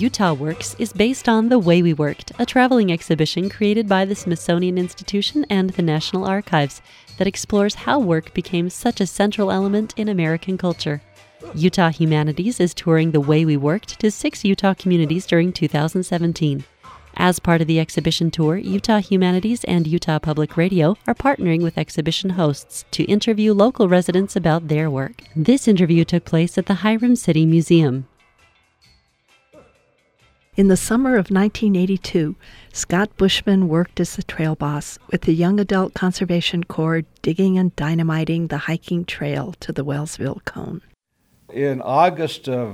Utah Works is based on The Way We Worked, a traveling exhibition created by the Smithsonian Institution and the National Archives that explores how work became such a central element in American culture. Utah Humanities is touring The Way We Worked to 6 Utah communities during 2017. As part of the exhibition tour, Utah Humanities and Utah Public Radio are partnering with exhibition hosts to interview local residents about their work. This interview took place at the Hiram City Museum. In the summer of 1982, Scott Bushman worked as the trail boss with the Young Adult Conservation Corps digging and dynamiting the hiking trail to the Wellsville Cone. In August of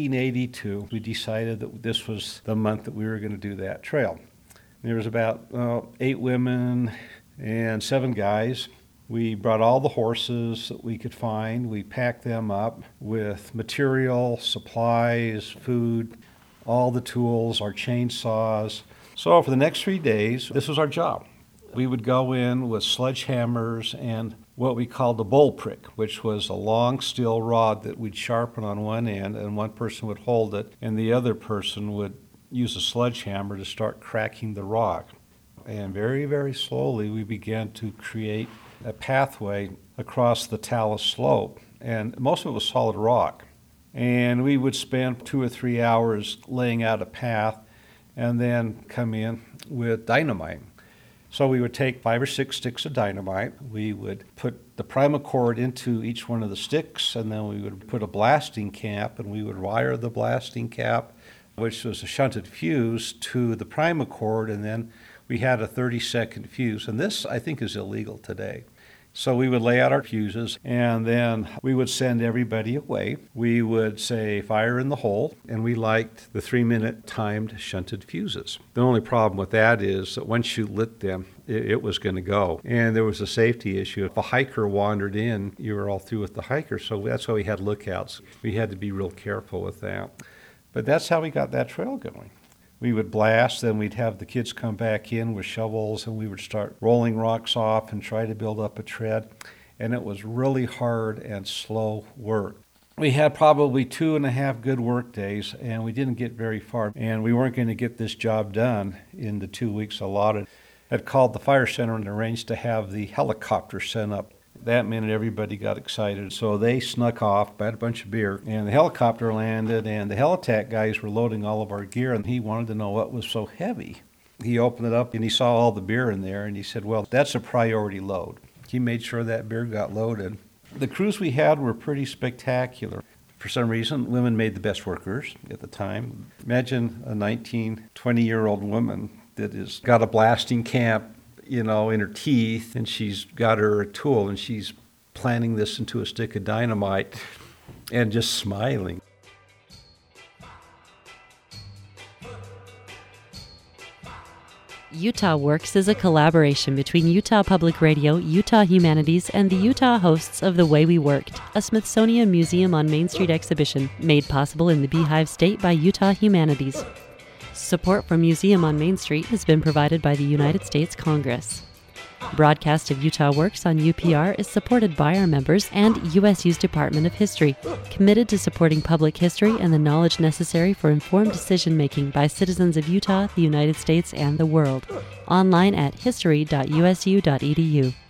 1982, we decided that this was the month that we were going to do that trail. There was about 8 women and 7 guys. We brought all the horses that we could find. We packed them up with material, supplies, food, all the tools, our chainsaws. So for the next 3 days, this was our job. We would go in with sledgehammers and what we called a bull prick, which was a long steel rod that we'd sharpen on one end, and one person would hold it, and the other person would use a sledgehammer to start cracking the rock. And very, very slowly, we began to create a pathway across the talus slope, and most of it was solid rock. And we would spend 2 or 3 hours laying out a path and then come in with dynamite. So we would take 5 or 6 sticks of dynamite. We would put the primacord into each one of the sticks, and then we would put a blasting cap, and we would wire the blasting cap, which was a shunted fuse, to the primacord, and then we had a 30-second fuse. And this, I think, is illegal today. So we would lay out our fuses, and then we would send everybody away. We would say, fire in the hole, and we liked the 3-minute timed shunted fuses. The only problem with that is that once you lit them, it was going to go. And there was a safety issue. If a hiker wandered in, you were all through with the hiker, so that's why we had lookouts. We had to be real careful with that. But that's how we got that trail going. We would blast, then we'd have the kids come back in with shovels, and we would start rolling rocks off and try to build up a tread. And it was really hard and slow work. We had probably 2.5 good work days, and we didn't get very far. And we weren't going to get this job done in the 2 weeks allotted. I had called the fire center and arranged to have the helicopter sent up. That minute, everybody got excited, so they snuck off, bought a bunch of beer, and the helicopter landed, and the Helitack guys were loading all of our gear, and he wanted to know what was so heavy. He opened it up, and he saw all the beer in there, and he said, well, that's a priority load. He made sure that beer got loaded. The crews we had were pretty spectacular. For some reason, women made the best workers at the time. Imagine a 19, 20-year-old woman that has got a blasting camp, in her teeth, and she's got her tool, and she's planting this into a stick of dynamite and just smiling. Utah Works is a collaboration between Utah Public Radio, Utah Humanities, and the Utah hosts of The Way We Worked, a Smithsonian Museum on Main Street exhibition made possible in the Beehive State by Utah Humanities. Support from Museum on Main Street has been provided by the United States Congress. Broadcast of Utah Works on UPR is supported by our members and USU's Department of History, committed to supporting public history and the knowledge necessary for informed decision-making by citizens of Utah, the United States, and the world. Online at history.usu.edu.